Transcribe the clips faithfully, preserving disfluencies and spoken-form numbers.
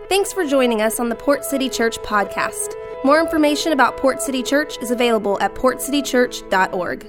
Thanks for joining us on the Port City Church podcast. More information about Port City Church is available at port city church dot org.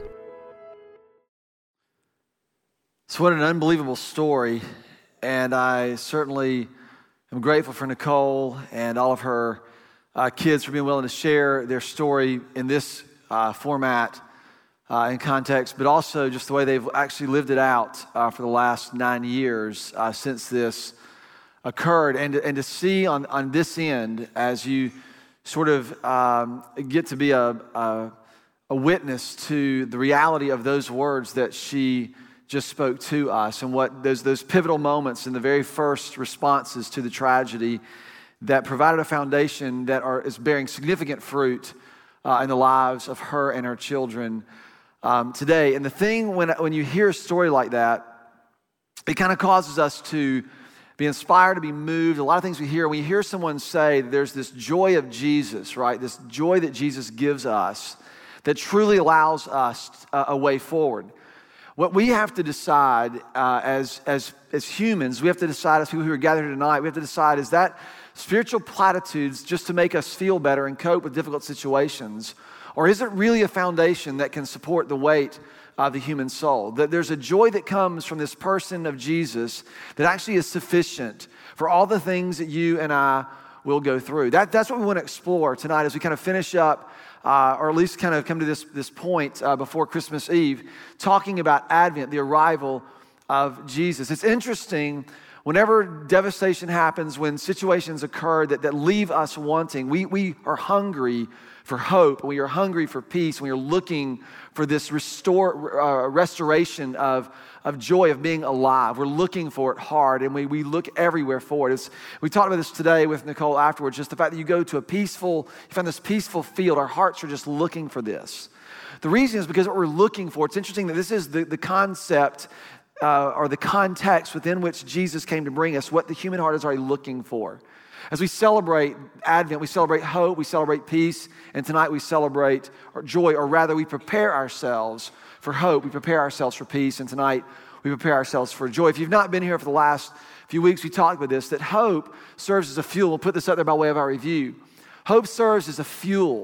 So what an unbelievable story, and I certainly am grateful for Nicole and all of her uh, kids for being willing to share their story in this uh, format uh, and context, but also just the way they've actually lived it out uh, for the last nine years uh, since this occurred, and and to see on, on this end as you sort of um, get to be a, a a witness to the reality of those words that she just spoke to us, and what those those pivotal moments in the very first responses to the tragedy that provided a foundation that are is bearing significant fruit uh, in the lives of her and her children um, today. And the thing when when you hear a story like that, it kind of causes us to be inspired, to be moved. A lot of things we hear, when you hear someone say there's this joy of Jesus, right? This joy that Jesus gives us that truly allows us a, a way forward. What we have to decide uh, as, as, as humans, we have to decide as people who are gathered here tonight, we have to decide, is that spiritual platitudes just to make us feel better and cope with difficult situations? Or is it really a foundation that can support the weight of the human soul? That there's a joy that comes from this person of Jesus that actually is sufficient for all the things that you and I will go through. That, that's what we want to explore tonight as we kind of finish up, uh, or at least kind of come to this, this point uh, before Christmas Eve, talking about Advent, the arrival of Jesus. It's interesting, whenever devastation happens, when situations occur that, that leave us wanting, we, we are hungry for hope, and we are hungry for peace, and we are looking for this restore, uh, restoration of, of joy of being alive. We're looking for it hard, and we, we look everywhere for it. It's, we talked about this today with Nicole afterwards, just the fact that you go to a peaceful, you find this peaceful field, our hearts are just looking for this. The reason is because what we're looking for, it's interesting that this is the, the concept uh, or the context within which Jesus came to bring us, what the human heart is already looking for. As we celebrate Advent, we celebrate hope, we celebrate peace, and tonight we celebrate joy, or rather we prepare ourselves for hope, we prepare ourselves for peace, and tonight we prepare ourselves for joy. If you've not been here for the last few weeks, we talked about this, that hope serves as a fuel. We'll put this up there by way of our review. Hope serves as a fuel.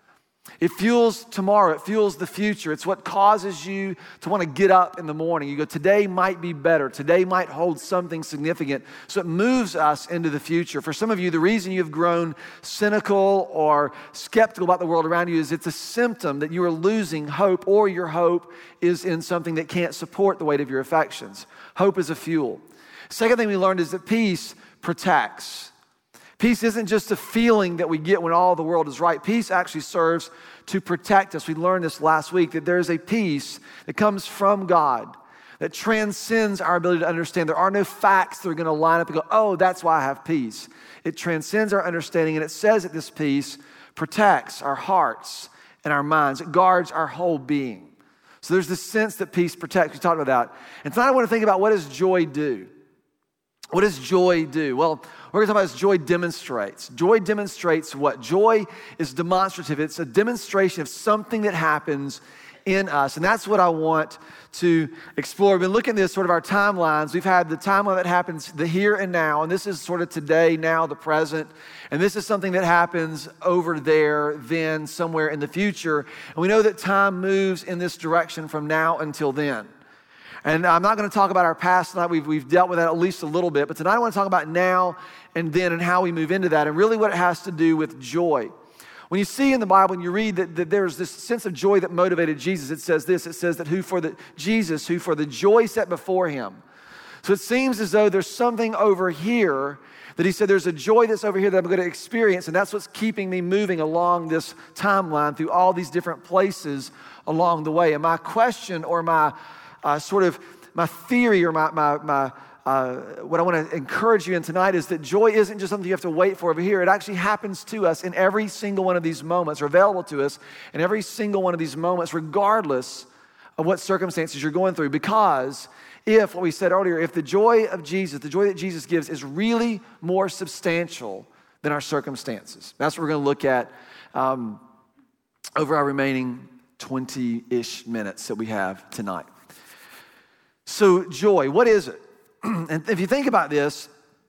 It fuels tomorrow. It fuels the future. It's what causes you to want to get up in the morning. You go, today might be better. Today might hold something significant. So it moves us into the future. For some of you, the reason you've grown cynical or skeptical about the world around you is it's a symptom that you are losing hope, or your hope is in something that can't support the weight of your affections. Hope is a fuel. Second thing we learned is that peace protects. Peace isn't just a feeling that we get when all the world is right. Peace actually serves to protect us. We learned this last week, that there is a peace that comes from God that transcends our ability to understand. There are no facts that are going to line up and go, oh, that's why I have peace. It transcends our understanding, and it says that this peace protects our hearts and our minds. It guards our whole being. So there's this sense that peace protects. We talked about that. And tonight I want to think about, what does joy do? What does joy do? Well, we're going to talk about this. Joy demonstrates. Joy demonstrates what? Joy is demonstrative. It's a demonstration of something that happens in us. And that's what I want to explore. We've been looking at this sort of our timelines. We've had the timeline that happens the here and now. And this is sort of today, now, the present. And this is something that happens over there, then, somewhere in the future. And we know that time moves in this direction from now until then. And I'm not going to talk about our past tonight. We've, we've dealt with that at least a little bit. But tonight I want to talk about now and then and how we move into that, and really what it has to do with joy. When you see in the Bible and you read that, that there's this sense of joy that motivated Jesus, it says this. It says that who for the Jesus, who for the joy set before him. So it seems as though there's something over here that he said, there's a joy that's over here that I'm going to experience, and that's what's keeping me moving along this timeline through all these different places along the way. And my question, or my Uh, sort of my theory, or my, my, my uh, what I want to encourage you in tonight, is that joy isn't just something you have to wait for over here. It actually happens to us in every single one of these moments, or available to us in every single one of these moments, regardless of what circumstances you're going through. Because if, what we said earlier, if the joy of Jesus, the joy that Jesus gives, is really more substantial than our circumstances. That's what we're going to look at um, over our remaining twenty-ish minutes that we have tonight. So joy, what is it? And if you think about this,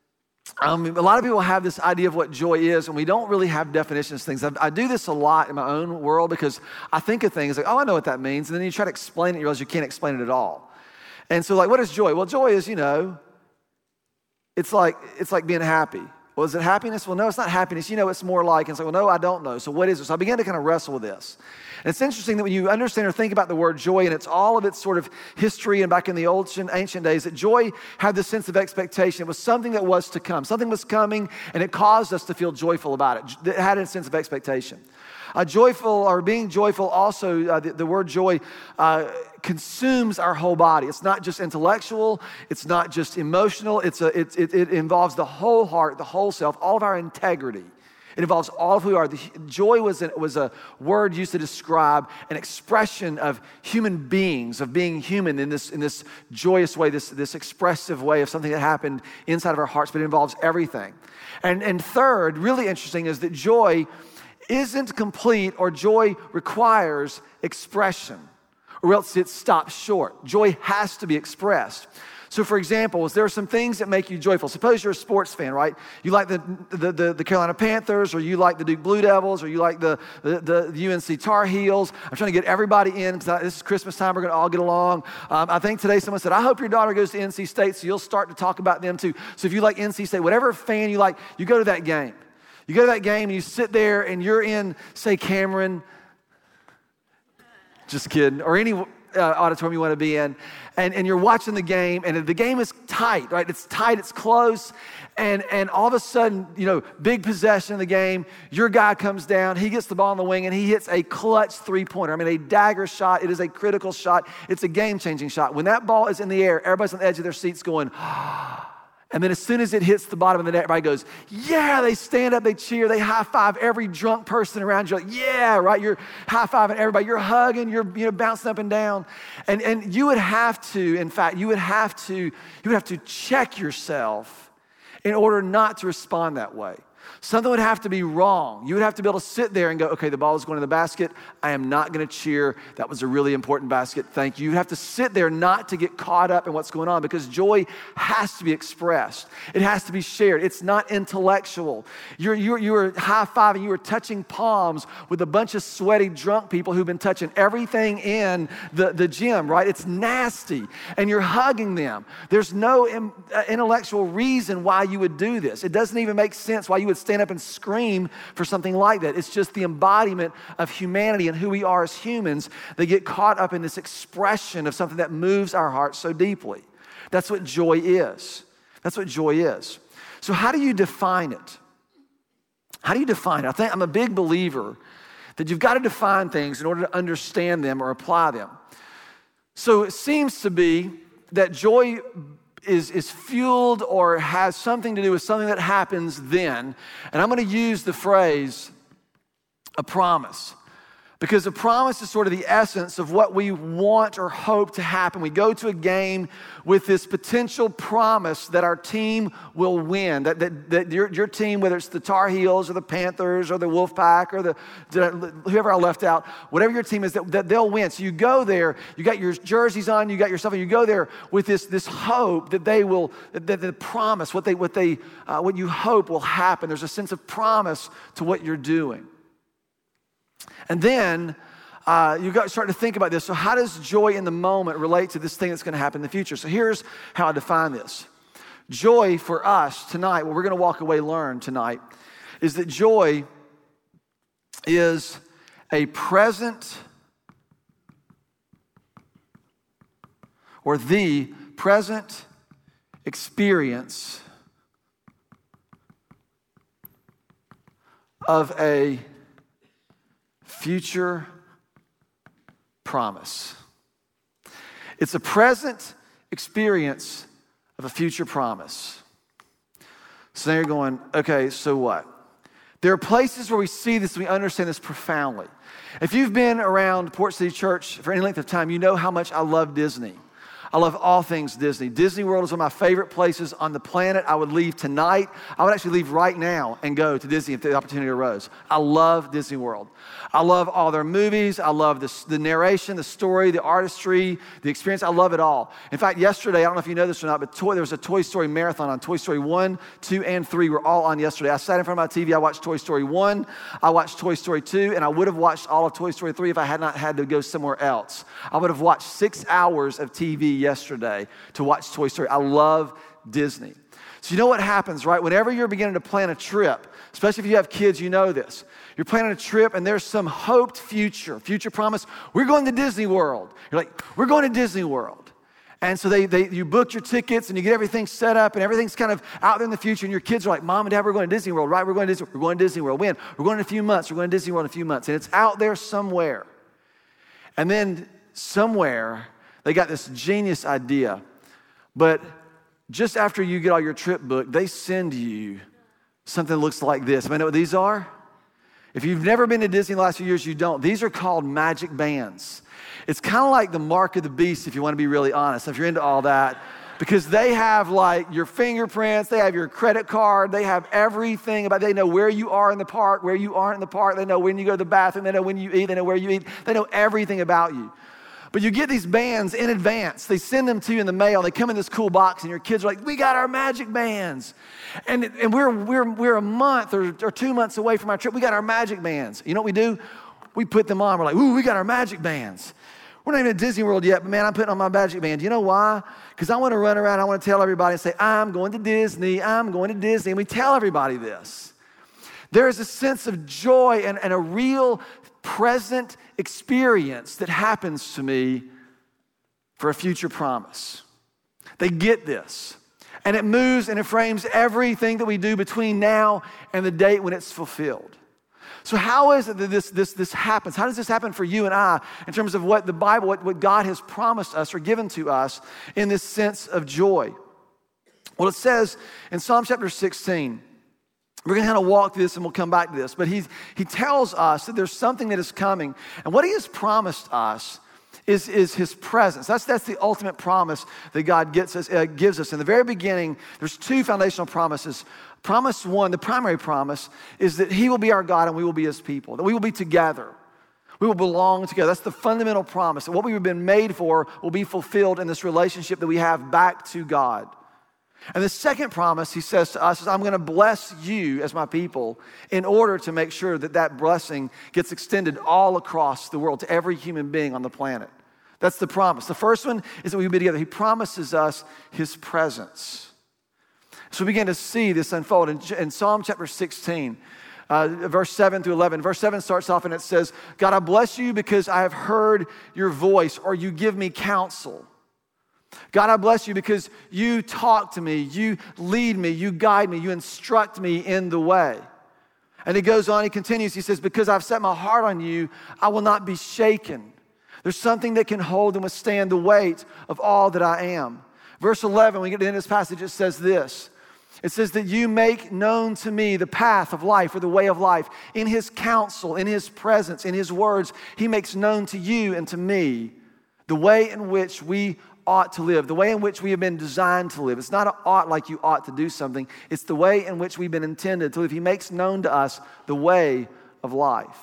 Um, a lot of people have this idea of what joy is, and we don't really have definitions of things. I, I do this a lot in my own world because I think of things like, oh, I know what that means. And then you try to explain it, and you realize you can't explain it at all. And so like, what is joy? Well, joy is, you know, it's like it's like being happy. Well, is it happiness? Well, no, it's not happiness. You know, it's more like, and it's like, well, no, I don't know. So what is it? So I began to kind of wrestle with this. And it's interesting that when you understand or think about the word joy, and it's all of its sort of history and back in the old ancient days, that joy had this sense of expectation. It was something that was to come. Something was coming, and it caused us to feel joyful about it. It had a sense of expectation. Uh, joyful, or being joyful also, uh, the, the word joy uh, consumes our whole body. It's not just intellectual. It's not just emotional. It's a, it, it, it involves the whole heart, the whole self, all of our integrity. It involves all of who we are. The, joy was a, was a word used to describe an expression of human beings, of being human in this, in this joyous way, this, this expressive way of something that happened inside of our hearts, but it involves everything. And, and third, really interesting, is that joy isn't complete, or joy requires expression, or else it stops short. Joy has to be expressed. So for example, there are some things that make you joyful. Suppose you're a sports fan, right? You like the, the, the, the Carolina Panthers, or you like the Duke Blue Devils, or you like the, the, the U N C Tar Heels. I'm trying to get everybody in because this is Christmas time. We're going to all get along. Um, I think today someone said, I hope your daughter goes to N C State, so you'll start to talk about them too. So if you like N C State, whatever fan you like, you go to that game. You go to that game and you sit there and you're in, say, Cameron, just kidding, or any uh, auditorium you want to be in, and, and you're watching the game, and the game is tight, right? It's tight, it's close, and, and all of a sudden, you know, big possession of the game, your guy comes down, he gets the ball on the wing, and he hits a clutch three-pointer. I mean, a dagger shot. It is a critical shot. It's a game-changing shot. When that ball is in the air, everybody's on the edge of their seats going, and then as soon as it hits the bottom of the net, everybody goes, yeah, they stand up, they cheer, they high-five every drunk person around you. Like, yeah, right? You're high-fiving everybody. You're hugging, you're you know, bouncing up and down. And, and you would have to, in fact, you would have to, you would have to check yourself in order not to respond that way. Something would have to be wrong. You would have to be able to sit there and go, okay, the ball is going to the basket. I am not going to cheer. That was a really important basket. Thank you. You have to sit there not to get caught up in what's going on, because joy has to be expressed. It has to be shared. It's not intellectual. You're, you're, you're high-fiving. You are touching palms with a bunch of sweaty, drunk people who've been touching everything in the, the gym, right? It's nasty. And you're hugging them. There's no in, uh, intellectual reason why you would do this. It doesn't even make sense why you would stand up and scream for something like that. It's just the embodiment of humanity and who we are as humans. They get caught up in this expression of something that moves our hearts so deeply. That's what joy is. That's what joy is. So how do you define it? How do you define it? I think I'm a big believer that you've got to define things in order to understand them or apply them. So it seems to be that joy Is, is fueled or has something to do with something that happens then. And I'm going to use the phrase, a promise. Because a promise is sort of the essence of what we want or hope to happen. We go to a game with this potential promise that our team will win. That, that, that your, your team, whether it's the Tar Heels or the Panthers or the Wolfpack or the, the whoever I left out, whatever your team is, that, that they'll win. So you go there, you got your jerseys on, you got your stuff, and you go there with this, this hope that they will, that the promise, what they, what they, uh, what you hope will happen. There's a sense of promise to what you're doing. And then uh, you got to start to think about this. So how does joy in the moment relate to this thing that's going to happen in the future? So here's how I define this. Joy for us tonight, what we're going to walk away learn tonight, is that joy is a present or the present experience of a future promise. It's a present experience of a future promise. So now you're going, okay, so what? There are places where we see this, we understand this profoundly. If you've been around Port City Church for any length of time, you know how much I love Disney. I love all things Disney. Disney World is one of my favorite places on the planet. I would leave tonight. I would actually leave right now and go to Disney if the opportunity arose. I love Disney World. I love all their movies. I love the, the narration, the story, the artistry, the experience. I love it all. In fact, yesterday, I don't know if you know this or not, but toy, there was a Toy Story marathon on Toy Story one, two, and three were all on yesterday. I sat in front of my T V. I watched Toy Story one. I watched Toy Story two, and I would have watched all of Toy Story three if I had not had to go somewhere else. I would have watched six hours of T V yesterday to watch Toy Story. I love Disney. So you know what happens, right? Whenever you're beginning to plan a trip, especially if you have kids, you know this. You're planning a trip and there's some hoped future, future promise. We're going to Disney World. You're like, we're going to Disney World. And so they, they, you book your tickets and you get everything set up and everything's kind of out there in the future. And your kids are like, Mom and Dad, we're going to Disney World, right? We're going to Disney, we're going to Disney World. When? We're going in a few months. We're going to Disney World in a few months. And it's out there somewhere. And then somewhere, they got this genius idea. But just after you get all your trip booked, they send you something that looks like this. I know what these are? If you've never been to Disney in the last few years, you don't. These are called magic bands. It's kind of like the mark of the beast, if you want to be really honest, if you're into all that, because they have like your fingerprints, they have your credit card, they have everything about, they know where you are in the park, where you aren't in the park, they know when you go to the bathroom, they know when you eat, they know where you eat, they know everything about you. But you get these bands in advance. They send them to you in the mail. They come in this cool box, and your kids are like, we got our magic bands. And, and we're, we're, we're a month or, or two months away from our trip. We got our magic bands. You know what we do? We put them on. We're like, ooh, we got our magic bands. We're not even at Disney World yet, but man, I'm putting on my magic band. You know why? Because I want to run around. I want to tell everybody and say, I'm going to Disney. I'm going to Disney. And we tell everybody this. There is a sense of joy and, and a real present experience that happens to me for a future promise. They get this. And it moves and it frames everything that we do between now and the date when it's fulfilled. So how is it that this, this, this happens? How does this happen for you and I in terms of what the Bible, what, what God has promised us or given to us in this sense of joy? Well, it says in Psalm chapter sixteen, we're going to kind of walk through this and we'll come back to this. But he's, he tells us that there's something that is coming. And what he has promised us is, is his presence. That's, that's the ultimate promise that God gets us, uh, gives us. In the very beginning, there's two foundational promises. Promise one, the primary promise, is that he will be our God and we will be his people. That we will be together. We will belong together. That's the fundamental promise. That what we've been made for will be fulfilled in this relationship that we have back to God. And the second promise he says to us is, I'm going to bless you as my people in order to make sure that that blessing gets extended all across the world to every human being on the planet. That's the promise. The first one is that we will be together. He promises us his presence. So we begin to see this unfold in, in Psalm chapter sixteen, uh, verse seven through eleven. Verse seven starts off and it says, God, I bless you because I have heard your voice, or you give me counsel. God, I bless you because you talk to me, you lead me, you guide me, you instruct me in the way. And he goes on, he continues, he says, because I've set my heart on you, I will not be shaken. There's something that can hold and withstand the weight of all that I am. Verse eleven, when we get into this passage, it says this. It says that you make known to me the path of life or the way of life. In his counsel, in his presence, in his words, he makes known to you and to me the way in which we ought to live, the way in which we have been designed to live. It's not an ought like you ought to do something. It's the way in which we've been intended to live. He makes known to us the way of life.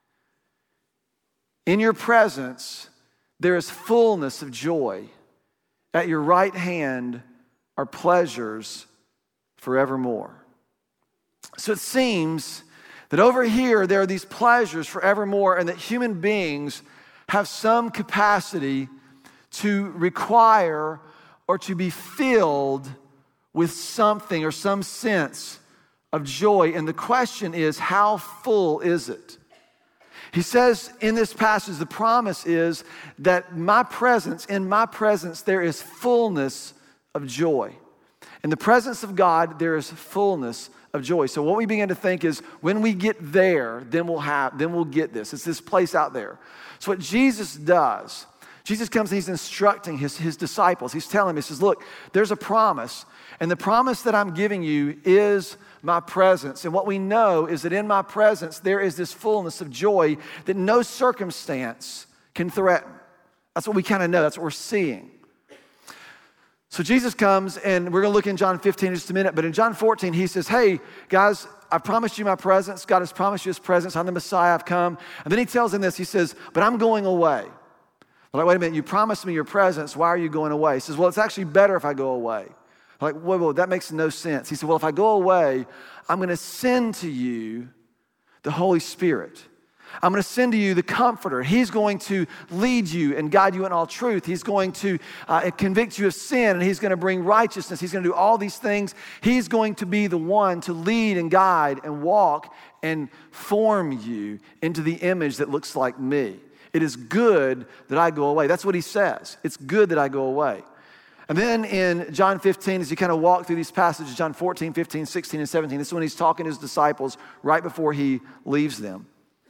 In your presence, there is fullness of joy. At your right hand are pleasures forevermore. So it seems that over here, there are these pleasures forevermore, and that human beings have some capacity to require or to be filled with something or some sense of joy. And the question is, how full is it? He says in this passage, the promise is that my presence, in my presence, there is fullness of joy. In the presence of God, there is fullness of joy. So what we begin to think is, when we get there, then we'll have, then we'll get this. It's this place out there. So what Jesus does, Jesus comes and he's instructing his, his disciples. He's telling them, he says, look, there's a promise. And the promise that I'm giving you is my presence. And what we know is that in my presence, there is this fullness of joy that no circumstance can threaten. That's what we kind of know. That's what we're seeing. So Jesus comes, and we're going to look in John fifteen in just a minute, but in John fourteen, he says, hey, guys, I promised you my presence. God has promised you his presence. I'm the Messiah. I've come. And then he tells them this. He says, but I'm going away. They're like, wait a minute, you promised me your presence. Why are you going away? He says, well, it's actually better if I go away. I'm like, whoa, whoa, that makes no sense. He said, well, if I go away, I'm going to send to you the Holy Spirit. I'm going to send to you the Comforter. He's going to lead you and guide you in all truth. He's going to uh, convict you of sin, and he's going to bring righteousness. He's going to do all these things. He's going to be the one to lead and guide and walk and form you into the image that looks like me. It is good that I go away. That's what he says. It's good that I go away. And then in John fifteen, as you kind of walk through these passages, John fourteen, fifteen, sixteen, and seventeen, this is when he's talking to his disciples right before he leaves them.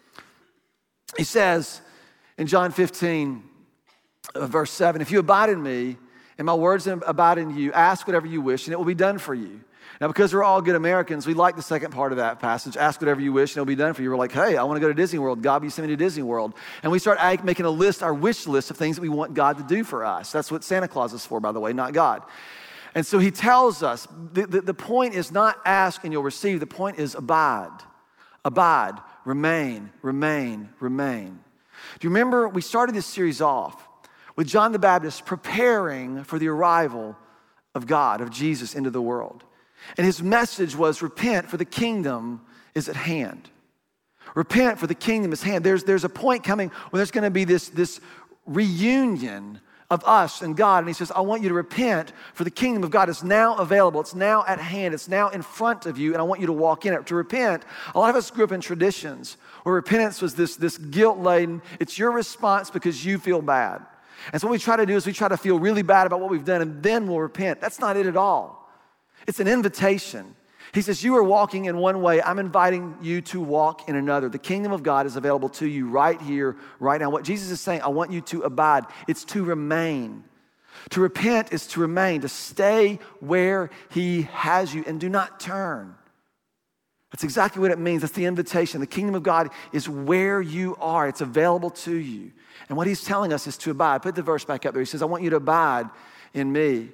He says in John fifteen, verse seven, if you abide in me and my words abide in you, ask whatever you wish and it will be done for you. Now, because we're all good Americans, we like the second part of that passage, ask whatever you wish and it'll be done for you. We're like, hey, I want to go to Disney World. God, will you send me to Disney World? And we start making a list, our wish list of things that we want God to do for us. That's what Santa Claus is for, by the way, not God. And so he tells us, the, the, the point is not ask and you'll receive. The point is abide, abide, remain, remain, remain. Do you remember we started this series off with John the Baptist preparing for the arrival of God, of Jesus into the world? And his message was, repent, for the kingdom is at hand. Repent, for the kingdom is at hand. There's, there's a point coming when there's going to be this, this reunion of us and God. And he says, I want you to repent, for the kingdom of God is now available. It's now at hand. It's now in front of you, and I want you to walk in it. To repent, a lot of us grew up in traditions where repentance was this, this guilt-laden, it's your response because you feel bad. And so what we try to do is we try to feel really bad about what we've done, and then we'll repent. That's not it at all. It's an invitation. He says, you are walking in one way. I'm inviting you to walk in another. The kingdom of God is available to you right here, right now. What Jesus is saying, I want you to abide. It's to remain. To repent is to remain, to stay where he has you and do not turn. That's exactly what it means. That's the invitation. The kingdom of God is where you are. It's available to you. And what he's telling us is to abide. Put the verse back up there. He says, I want you to abide in me.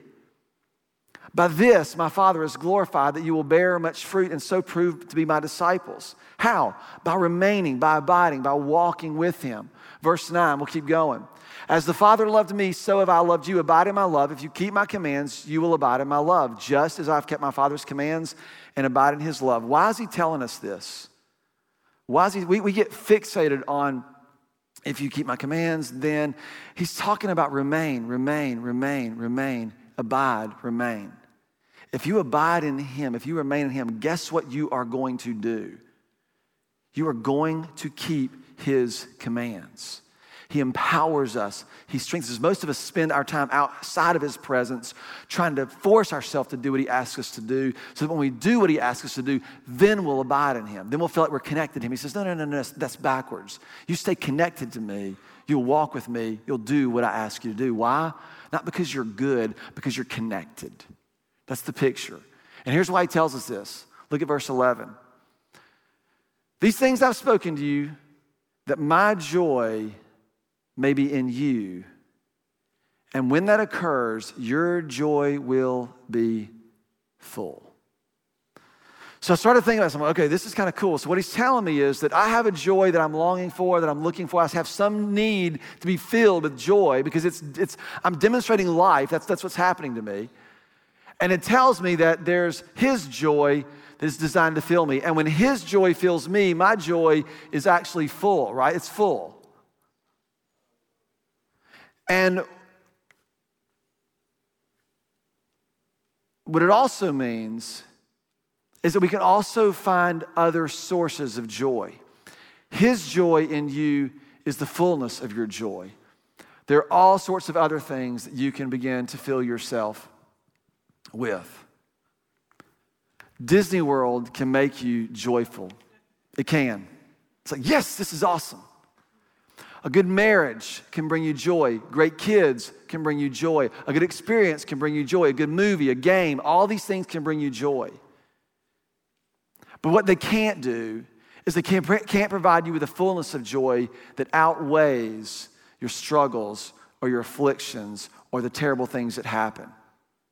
By this, my Father is glorified, that you will bear much fruit and so prove to be my disciples. How? By remaining, by abiding, by walking with him. Verse nine, we'll keep going. As the Father loved me, so have I loved you. Abide in my love. If you keep my commands, you will abide in my love, just as I've kept my Father's commands and abide in his love. Why is he telling us this? Why is he? We, we get fixated on, if you keep my commands, then he's talking about remain, remain, remain, remain, abide, remain. If you abide in him, if you remain in him, guess what you are going to do? You are going to keep his commands. He empowers us. He strengthens us. Most of us spend our time outside of his presence trying to force ourselves to do what he asks us to do, so that when we do what he asks us to do, then we'll abide in him. Then we'll feel like we're connected to him. He says, no, no, no, no, that's backwards. You stay connected to me. You'll walk with me. You'll do what I ask you to do. Why? Not because you're good, because you're connected. That's the picture. And here's why he tells us this. Look at verse eleven. These things I've spoken to you, that my joy may be in you. And when that occurs, your joy will be full. So I started thinking about something. Okay, this is kind of cool. So what he's telling me is that I have a joy that I'm longing for, that I'm looking for. I have some need to be filled with joy because it's it's I'm demonstrating life. That's that's what's happening to me. And it tells me that there's his joy that is designed to fill me. And when his joy fills me, my joy is actually full, right? It's full. And what it also means is that we can also find other sources of joy. His joy in you is the fullness of your joy. There are all sorts of other things that you can begin to fill yourself with. Disney World can make you joyful. It can. It's like, yes, this is awesome. A good marriage can bring you joy. Great kids can bring you joy. A good experience can bring you joy. A good movie, a game, all these things can bring you joy. But what they can't do is they can't, can't provide you with a fullness of joy that outweighs your struggles or your afflictions or the terrible things that happen.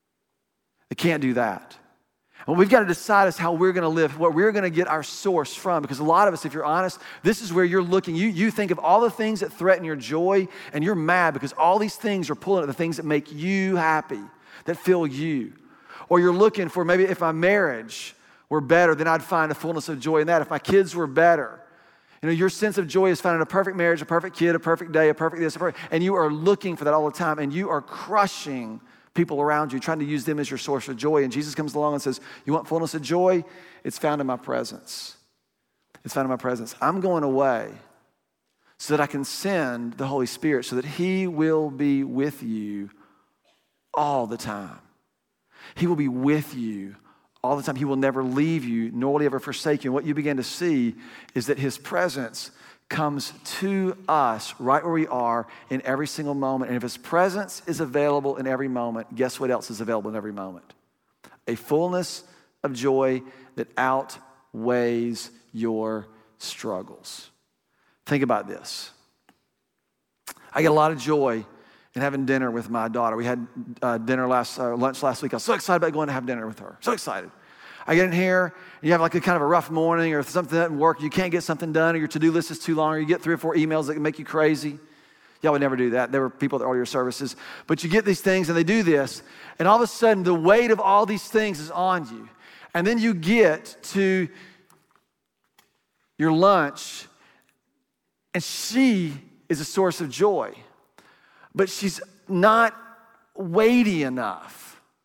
They can't do that. What we've got to decide is how we're going to live, what we're going to get our source from. Because a lot of us, if you're honest, this is where you're looking. You, you think of all the things that threaten your joy, and you're mad because all these things are pulling at the things that make you happy, that fill you. Or you're looking for, maybe if my marriage were better, then I'd find a fullness of joy in that. If my kids were better. You know, your sense of joy is found in a perfect marriage, a perfect kid, a perfect day, a perfect this, a perfect, and you are looking for that all the time, and you are crushing people around you, trying to use them as your source of joy. And Jesus comes along and says, you want fullness of joy? It's found in my presence. It's found in my presence. I'm going away so that I can send the Holy Spirit so that he will be with you all the time. He will be with you all the time. He will never leave you, nor will he ever forsake you. And what you begin to see is that his presence comes to us right where we are in every single moment. And if his presence is available in every moment, guess what else is available in every moment? A fullness of joy that outweighs your struggles. Think about this. I get a lot of joy in having dinner with my daughter. We had uh, dinner last, uh, lunch last week. I was so excited about going to have dinner with her. So excited. I get in here, and you have like a kind of a rough morning, or if something doesn't work, you can't get something done, or your to-do list is too long, or you get three or four emails that can make you crazy. Y'all would never do that. There were people that order your services. But you get these things, and they do this, and all of a sudden, the weight of all these things is on you. And then you get to your lunch, and she is a source of joy. But she's not weighty enough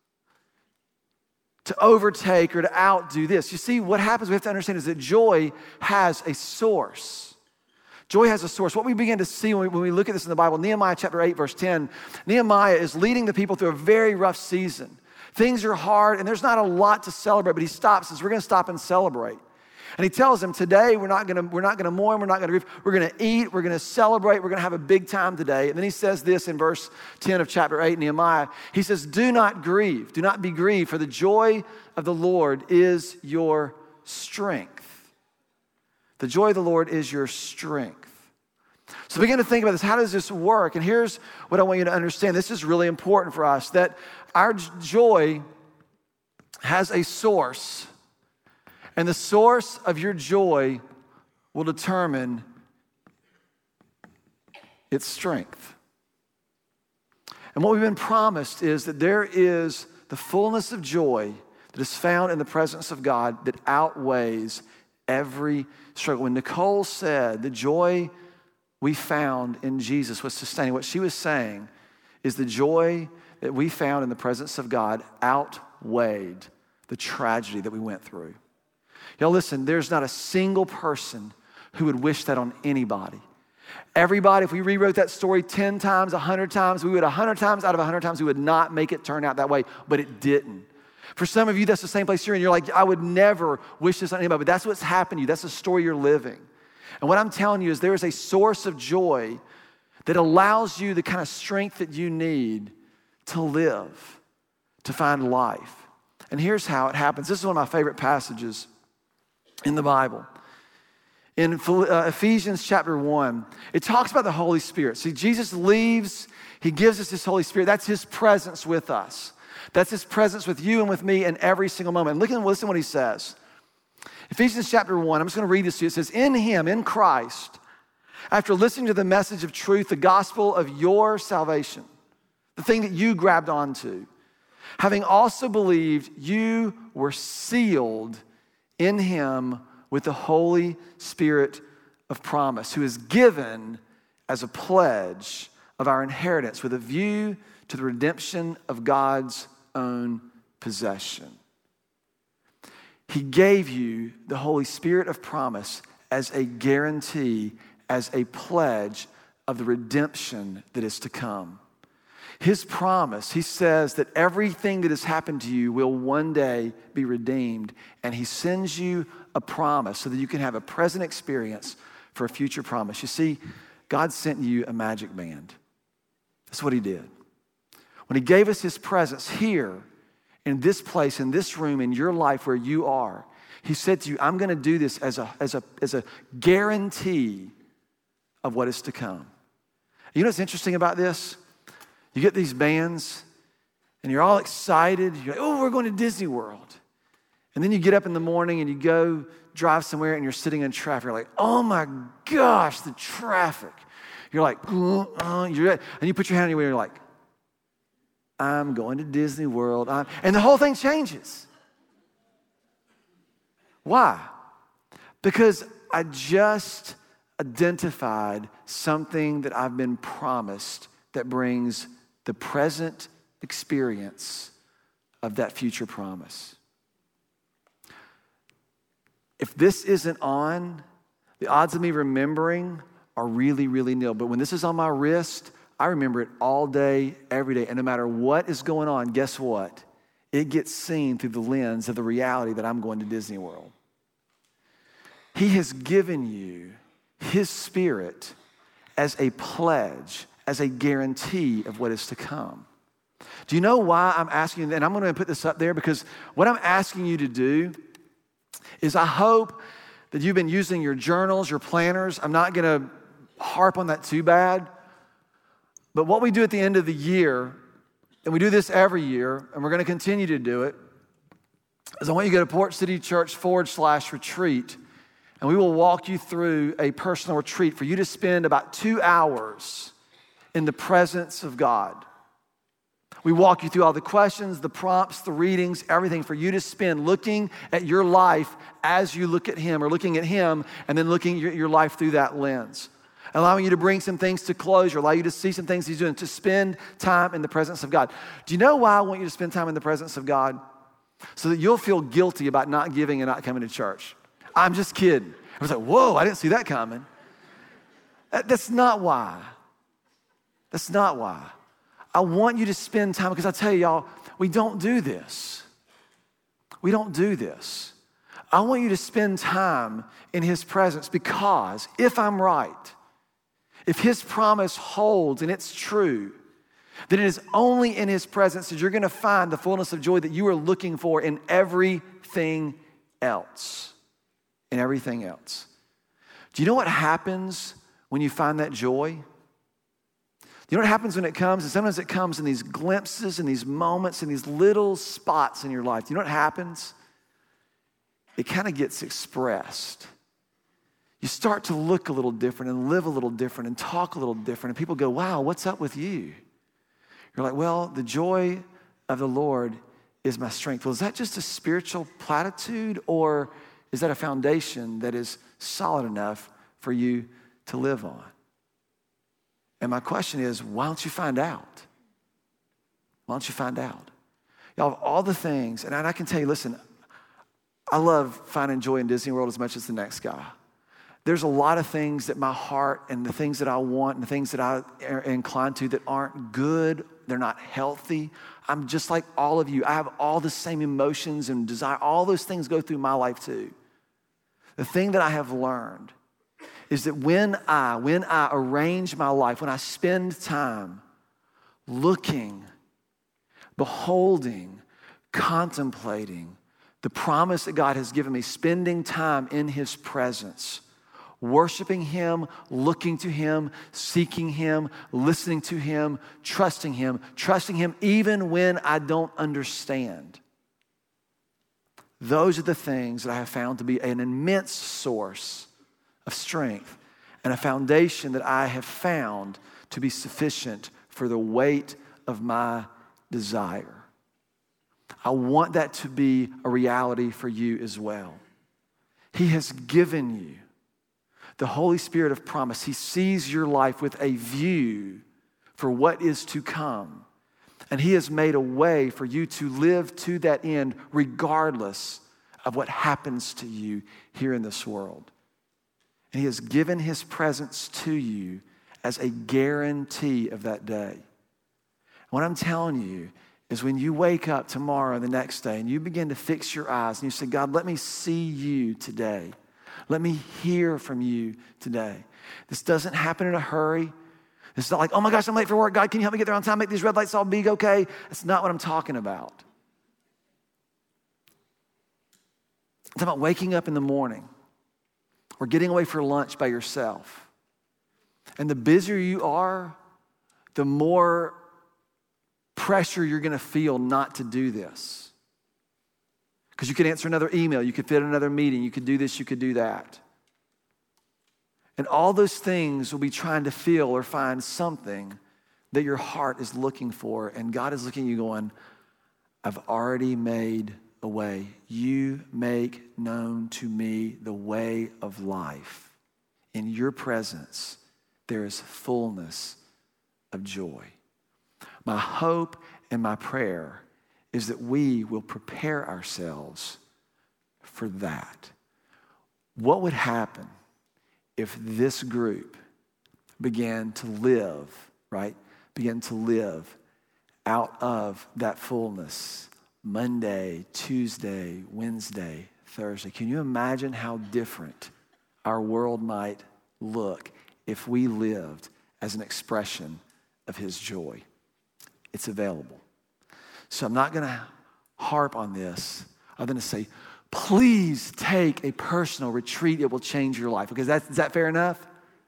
to overtake or to outdo this. You see, what happens, we have to understand, is that joy has a source. Joy has a source. What we begin to see when we, when we look at this in the Bible, Nehemiah chapter eight, verse ten, Nehemiah is leading the people through a very rough season. Things are hard, and there's not a lot to celebrate, but he stops and says, we're going to stop and celebrate. And he tells them, today we're not going to we're not going to mourn, we're not going to grieve, we're going to eat, we're going to celebrate, we're going to have a big time today. And then he says this in verse ten of chapter eight, Nehemiah. He says, do not grieve, do not be grieved, for the joy of the Lord is your strength. The joy of the Lord is your strength. So begin to think about this. How does this work? And here's what I want you to understand. This is really important for us, that our joy has a source. And the source of your joy will determine its strength. And what we've been promised is that there is the fullness of joy that is found in the presence of God that outweighs every struggle. When Nicole said the joy we found in Jesus was sustaining, what she was saying is the joy that we found in the presence of God outweighed the tragedy that we went through. Y'all listen, there's not a single person who would wish that on anybody. Everybody, if we rewrote that story ten times, one hundred times, we would one hundred times out of one hundred times, we would not make it turn out that way, but it didn't. For some of you, that's the same place you're in. You're like, I would never wish this on anybody, but that's what's happened to you. That's the story you're living. And what I'm telling you is there is a source of joy that allows you the kind of strength that you need to live, to find life. And here's how it happens. This is one of my favorite passages in the Bible. In Ephesians chapter one, it talks about the Holy Spirit. See, Jesus leaves, he gives us his Holy Spirit. That's his presence with us. That's his presence with you and with me in every single moment. And look and listen to what he says. Ephesians chapter one, I'm just going to read this to you. It says, in him, in Christ, after listening to the message of truth, the gospel of your salvation, the thing that you grabbed onto, having also believed, you were sealed in him with the Holy Spirit of promise, who is given as a pledge of our inheritance with a view to the redemption of God's own possession. He gave you the Holy Spirit of promise as a guarantee, as a pledge of the redemption that is to come. His promise, he says that everything that has happened to you will one day be redeemed, and he sends you a promise so that you can have a present experience for a future promise. You see, God sent you a magic band. That's what he did. When he gave us his presence here, in this place, in this room, in your life where you are, he said to you, I'm going to do this as a, as a, as a guarantee of what is to come. You know what's interesting about this? You get these bands, and you're all excited. You're like, oh, we're going to Disney World. And then you get up in the morning and you go drive somewhere and you're sitting in traffic. You're like, oh my gosh, the traffic. You're like, uh, uh, you're, and you put your hand on your wheel and you're like, I'm going to Disney World. I'm, and the whole thing changes. Why? Because I just identified something that I've been promised that brings the present experience of that future promise. If this isn't on, the odds of me remembering are really, really nil. But when this is on my wrist, I remember it all day, every day. And no matter what is going on, guess what? It gets seen through the lens of the reality that I'm going to Disney World. He has given you His Spirit as a pledge, as a guarantee of what is to come. Do you know why I'm asking you? And I'm going to put this up there because what I'm asking you to do is I hope that you've been using your journals, your planners. I'm not going to harp on that too bad. But what we do at the end of the year, and we do this every year, and we're going to continue to do it, is I want you to go to Port City Church forward slash retreat, and we will walk you through a personal retreat for you to spend about two hours in the presence of God. We walk you through all the questions, the prompts, the readings, everything for you to spend looking at your life as you look at Him, or looking at Him and then looking at your, your life through that lens. Allowing you to bring some things to closure, allow you to see some things He's doing, to spend time in the presence of God. Do you know why I want you to spend time in the presence of God? So that you'll feel guilty about not giving and not coming to church. I'm just kidding. I was like, whoa, I didn't see that coming. That, that's not why. That's not why. I want you to spend time, because I tell you, y'all, we don't do this. We don't do this. I want you to spend time in His presence because if I'm right, if His promise holds and it's true, then it is only in His presence that you're going to find the fullness of joy that you are looking for in everything else. In everything else. Do you know what happens when you find that joy? You know what happens when it comes? And sometimes it comes in these glimpses, in these moments, in these little spots in your life. Do you know what happens? It kind of gets expressed. You start to look a little different and live a little different and talk a little different. And people go, wow, what's up with you? You're like, well, the joy of the Lord is my strength. Well, is that just a spiritual platitude, or is that a foundation that is solid enough for you to live on? And my question is, why don't you find out? Why don't you find out? Y'all, of all the things, and I can tell you, listen, I love finding joy in Disney World as much as the next guy. There's a lot of things that my heart and the things that I want and the things that I are inclined to that aren't good, they're not healthy. I'm just like all of you. I have all the same emotions and desire. All those things go through my life too. The thing that I have learned is that when I, when I arrange my life, when I spend time looking, beholding, contemplating the promise that God has given me, spending time in His presence, worshiping Him, looking to Him, seeking Him, listening to Him, trusting Him, trusting Him even when I don't understand. Those are the things that I have found to be an immense source of strength and a foundation that I have found to be sufficient for the weight of my desire. I want that to be a reality for you as well. He has given you the Holy Spirit of promise. He sees your life with a view for what is to come. And He has made a way for you to live to that end regardless of what happens to you here in this world. And He has given His presence to you as a guarantee of that day. What I'm telling you is when you wake up tomorrow and the next day and you begin to fix your eyes and you say, God, let me see you today. Let me hear from you today. This doesn't happen in a hurry. It's not like, oh my gosh, I'm late for work. God, can you help me get there on time? Make these red lights all big, okay? That's not what I'm talking about. I'm talking about waking up in the morning or getting away for lunch by yourself. And the busier you are, the more pressure you're going to feel not to do this. Because you could answer another email, you could fit another meeting, you could do this, you could do that. And all those things will be trying to feel or find something that your heart is looking for. And God is looking at you going, I've already made a way. You make known to me the way of life. In your presence, there is fullness of joy. My hope and my prayer is that we will prepare ourselves for that. What would happen if this group began to live, right? Began to live out of that fullness Monday, Tuesday, Wednesday, Thursday. Can you imagine how different our world might look if we lived as an expression of his joy? It's available. So I'm not going to harp on this. I'm going to say, please take a personal retreat. It will change your life. Because that's, is that fair enough?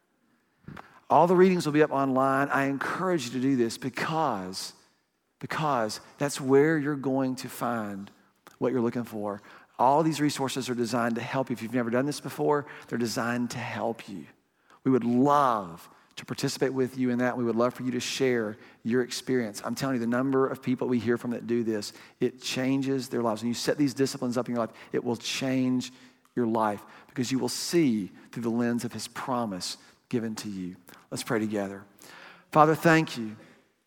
All the readings will be up online. I encourage you to do this because, because that's where you're going to find what you're looking for. All these resources are designed to help you. If you've never done this before, they're designed to help you. We would love to participate with you in that. We would love for you to share your experience. I'm telling you, the number of people we hear from that do this, it changes their lives. When you set these disciplines up in your life, it will change your life because you will see through the lens of his promise given to you. Let's pray together. Father, thank you.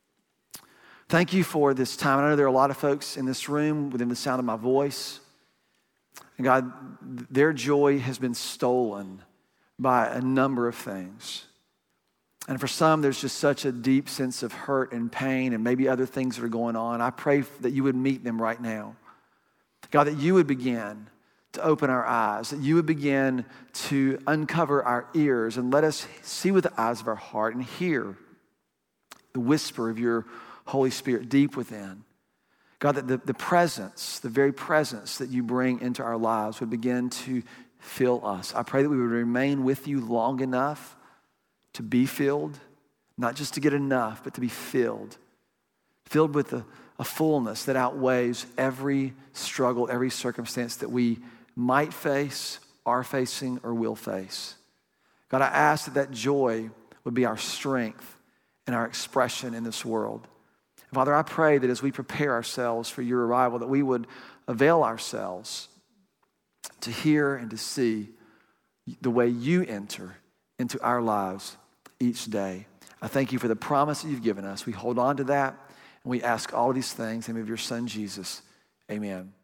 Thank you for this time. I know there are a lot of folks in this room within the sound of my voice. And God, their joy has been stolen by a number of things. And for some, there's just such a deep sense of hurt and pain and maybe other things that are going on. I pray that you would meet them right now. God, that you would begin to open our eyes, that you would begin to uncover our ears and let us see with the eyes of our heart and hear the whisper of your Holy Spirit deep within. God, that the, the presence, the very presence that you bring into our lives would begin to fill us. I pray that we would remain with you long enough to be filled, not just to get enough, but to be filled. Filled with a, a fullness that outweighs every struggle, every circumstance that we might face, are facing, or will face. God, I ask that that joy would be our strength and our expression in this world. And Father, I pray that as we prepare ourselves for your arrival, that we would avail ourselves to hear and to see the way you enter into our lives each day. I thank you for the promise that you've given us. We hold on to that, and we ask all of these things in the name of your Son, Jesus. Amen.